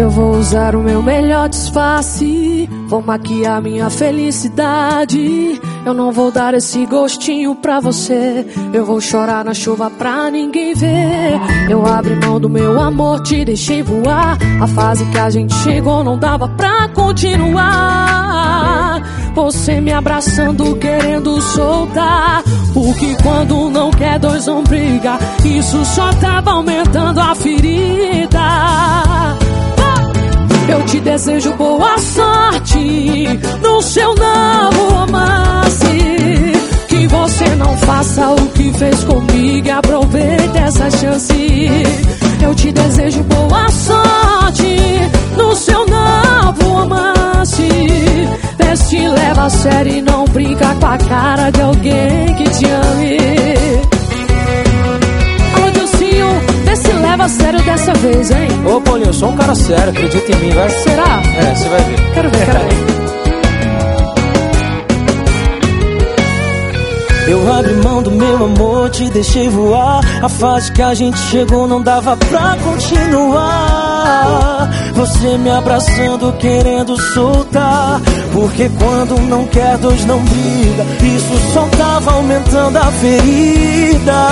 Eu vou usar o meu melhor disfarce, vou maquiar minha felicidade. Eu não vou dar esse gostinho pra você, eu vou chorar na chuva pra ninguém ver. Eu abri mão do meu amor, te deixei voar. A fase que a gente chegou não dava pra continuar. Você me abraçando, querendo soltar, porque quando não quer, dois não briga. Isso só tava aumentando a ferida. Eu te desejo boa sorte no seu novo romance. Que você não faça o que fez comigo e aproveite essa chance. Eu te desejo boa sorte no seu novo romance. Vê se leva a sério e não brinca com a cara de alguém que te ame. Alô, Dilcinho, vê se leva a sério dessa vez, hein? Ô, Paulinho, eu sou um cara sério, acredita em mim, vai. Será? É, você vai ver. Quero ver, quero ver. Eu abri mão do meu amor, te deixei voar. A fase que a gente chegou não dava pra continuar. Você me abraçando, querendo soltar, porque quando não quer, dois não briga. Isso só tava aumentando a ferida.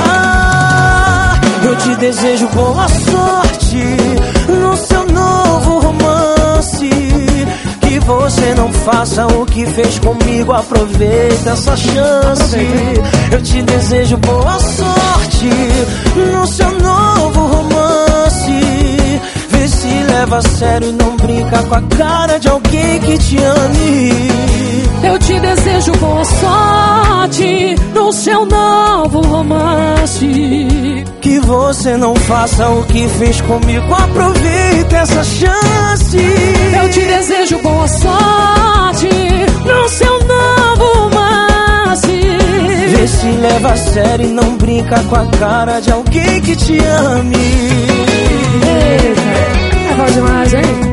Eu te desejo boa sorte no seu novo romance. Que você não faça o que fez comigo, aproveita essa chance. Eu te desejo boa sorte no seu novo romance. Vê se leva a sério e não brinca com a cara de alguém que te ame. Eu te desejo boa sorte no seu novo romance. Que você não faça o que fez comigo, aproveita essa chance. Eu te desejo boa sorte no seu novo romance. Vê se leva a sério e não brinca com a cara de alguém que te ame. Eita, é bom demais, hein?